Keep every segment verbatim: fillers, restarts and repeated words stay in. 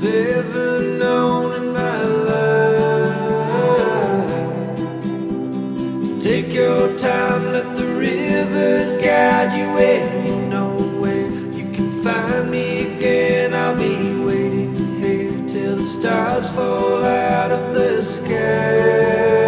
ever known in my life. Take your time, let the rivers guide you where you know where you can find me again. I'll be waiting here till the stars fall out of the sky.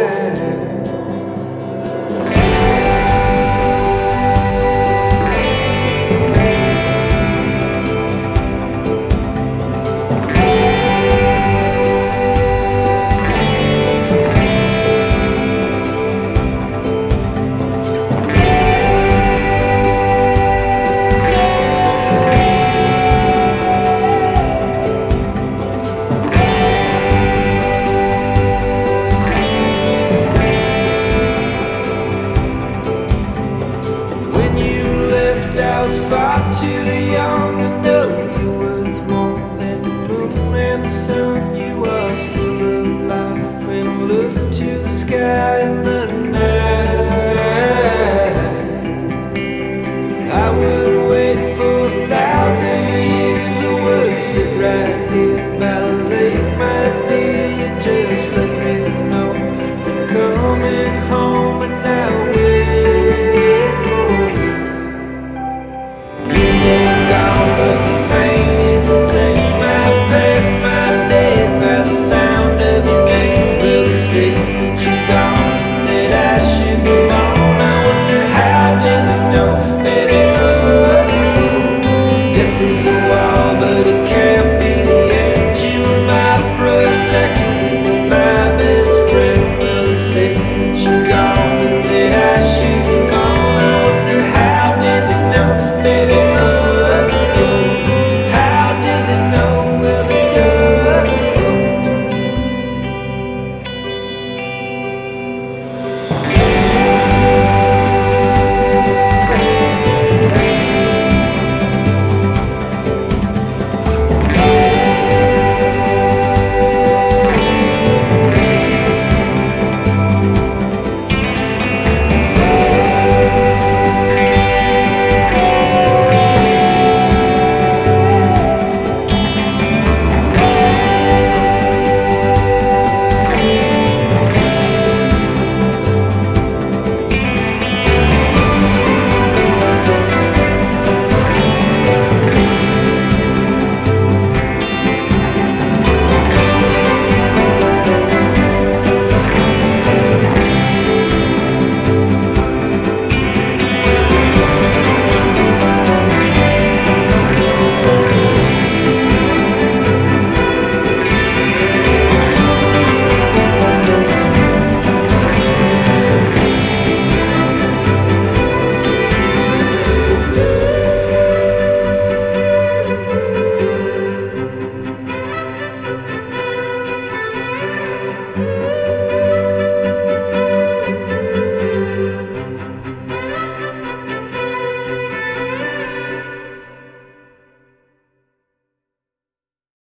I was far too young to know you're worth more than the moon and the sun. You are still alive when I look to the sky and the